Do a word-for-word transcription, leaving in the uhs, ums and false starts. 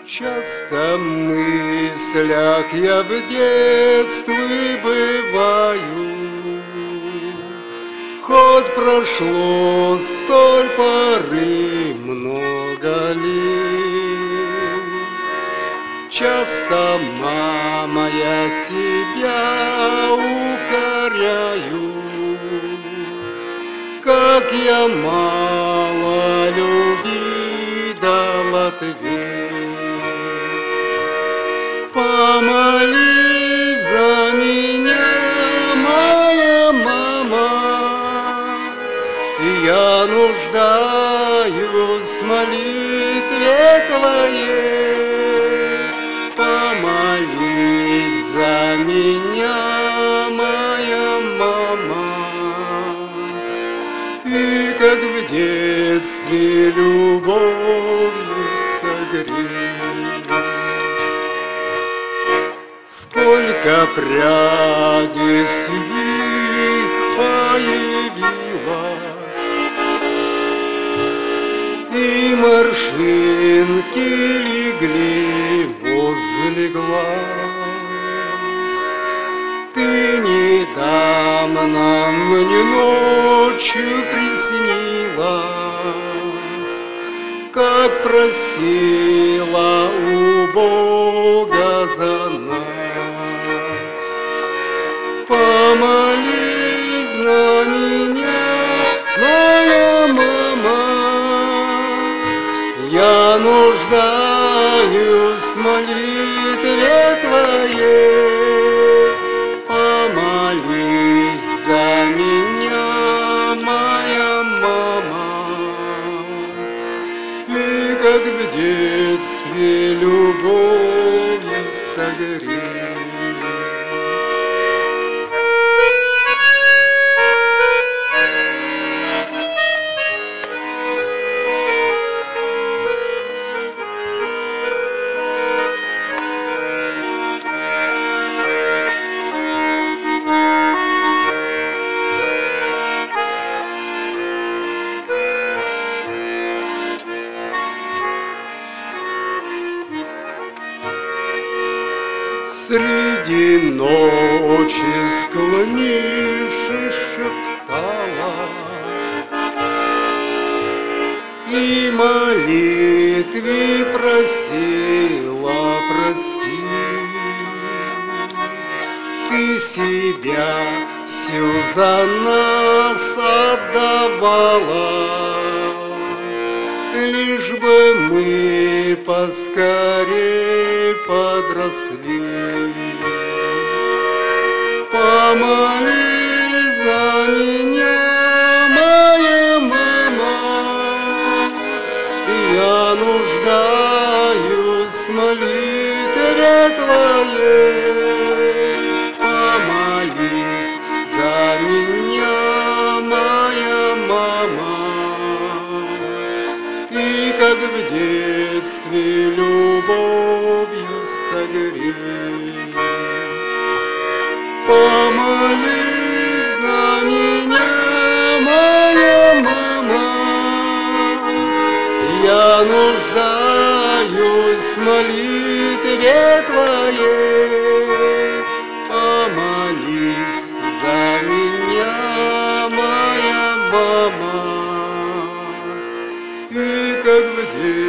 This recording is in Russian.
Часто в мыслях я в детстве бываю, хоть прошло с той поры много лет. Часто, мама, я себя укоряю, как я мало любви дал ответ. Помолись за меня, моя мама, я нуждаюсь в молитве Твоей. Помолись за меня, моя мама, и как в детстве любовью согрей. Сколько прядей седых появилось, и морщинки легли возле глаз. Ты недавно мне ночью приснилась, как просила у Бога за нас. Помолись за меня, моя мама, я нуждаюсь в молитве Твоей. Помолись за меня, моя мама, и как в детстве любовью согрей. Среди ночи склонившись шептала и молитве просила простить. Ты себя всю за нас отдавала, лишь бы мы поскорей подросли. Помолись за меня, моя мама, я нуждаюсь в молитве Твоей. Помолись за меня, моя мама, и как в детстве любовью согрей. Помолись за меня, моя мама, я нуждаюсь в молитве Твоей. Помолись за меня, моя мама, и как в детстве